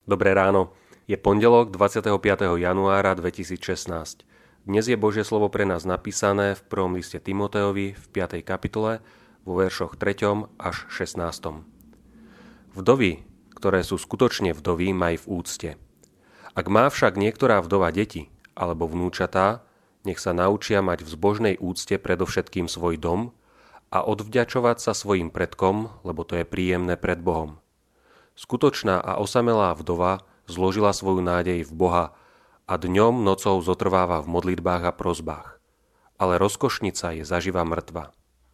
Dobré ráno. Je pondelok 25. januára 2016. Dnes je Božie slovo pre nás napísané v prvom liste Timotejovi v 5. kapitole vo veršoch 3. až 16. Vdovy, ktoré sú skutočne vdovy, maj v úcte. Ak má však niektorá vdova deti alebo vnúčatá, nech sa naučia mať v zbožnej úcte predovšetkým svoj dom a odvďačovať sa svojim predkom, lebo to je príjemné pred Bohom. Skutočná a osamelá vdova zložila svoju nádej v Boha a dňom nocou zotrváva v modlitbách a prosbách. Ale rozkošnica je zaživa mŕtva.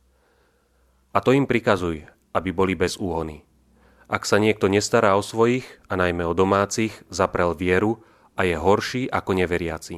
A to im prikazuj, aby boli bez úhony. Ak sa niekto nestará o svojich, a najmä o domácich, zaprel vieru a je horší ako neveriaci.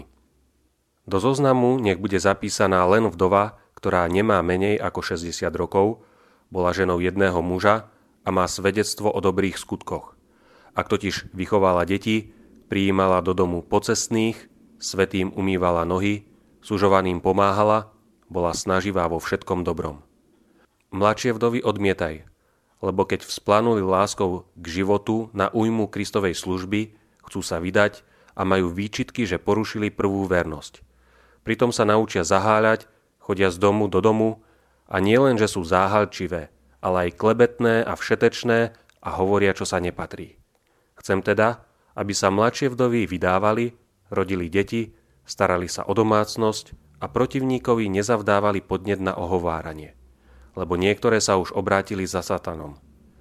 Do zoznamu nech bude zapísaná len vdova, ktorá nemá menej ako 60 rokov, bola ženou jedného muža a má svedectvo o dobrých skutkoch. Ak totiž vychovala deti, prijímala do domu pocestných, svätým umývala nohy, sužovaným pomáhala, bola snaživá vo všetkom dobrom. Mladšie vdovy odmietaj, lebo keď vzplanuli láskou k životu na újmu Kristovej služby, chcú sa vydať a majú výčitky, že porušili prvú vernosť. Pritom sa naučia zaháľať, chodia z domu do domu a nie len, že sú záhalčivé, ale aj klebetné a všetečné a hovoria, čo sa nepatrí. Chcem teda, aby sa mladšie vdovy vydávali, rodili deti, starali sa o domácnosť a protivníkovi nezavdávali podnet na ohováranie, lebo niektoré sa už obrátili za satanom.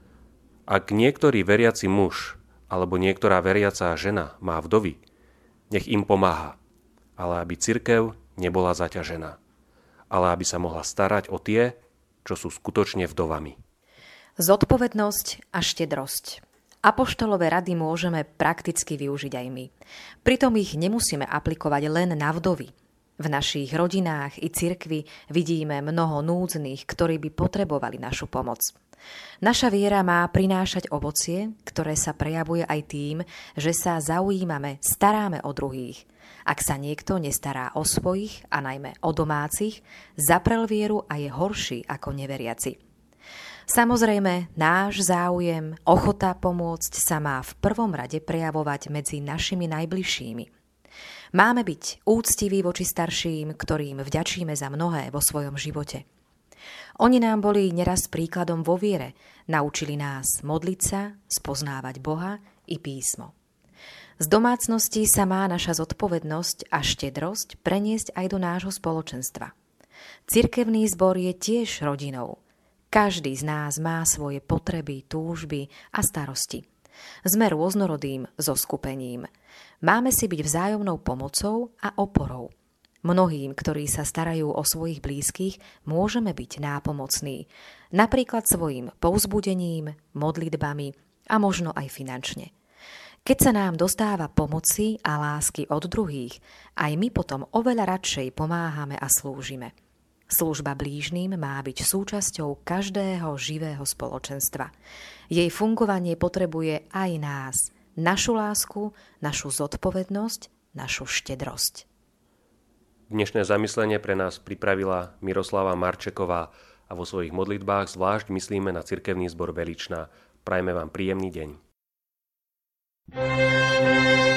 Ak niektorý veriaci muž alebo niektorá veriacá žena má vdovy, nech im pomáha, ale aby cirkev nebola zaťažená, ale aby sa mohla starať o tie, čo sú skutočne vdovami. Zodpovednosť a štedrosť. Apoštolové rady môžeme prakticky využiť aj my. Pritom ich nemusíme aplikovať len na vdovy. V našich rodinách i cirkvi vidíme mnoho núdznych, ktorí by potrebovali našu pomoc. Naša viera má prinášať ovocie, ktoré sa prejavuje aj tým, že sa zaujímame, staráme o druhých. Ak sa niekto nestará o svojich a najmä o domácich, zaprel vieru a je horší ako neveriaci. Samozrejme, náš záujem, ochota pomôcť sa má v prvom rade prejavovať medzi našimi najbližšími. Máme byť úctiví voči starším, ktorým vďačíme za mnohé vo svojom živote. Oni nám boli neraz príkladom vo viere, naučili nás modliť sa, spoznávať Boha i písmo. Z domácnosti sa má naša zodpovednosť a štedrosť preniesť aj do nášho spoločenstva. Cirkevný zbor je tiež rodinou. Každý z nás má svoje potreby, túžby a starosti. Sme rôznorodým zoskupením. Máme si byť vzájomnou pomocou a oporou. Mnohým, ktorí sa starajú o svojich blízkych, môžeme byť nápomocní. Napríklad svojim povzbudením, modlitbami a možno aj finančne. Keď sa nám dostáva pomoci a lásky od druhých, aj my potom oveľa radšej pomáhame a slúžime. Služba blížnym má byť súčasťou každého živého spoločenstva. Jej fungovanie potrebuje aj nás, našu lásku, našu zodpovednosť, našu štedrosť. Dnešné zamyslenie pre nás pripravila Miroslava Marčeková a vo svojich modlitbách zvlášť myslíme na cirkevný zbor Veličná. Prajme vám príjemný deň.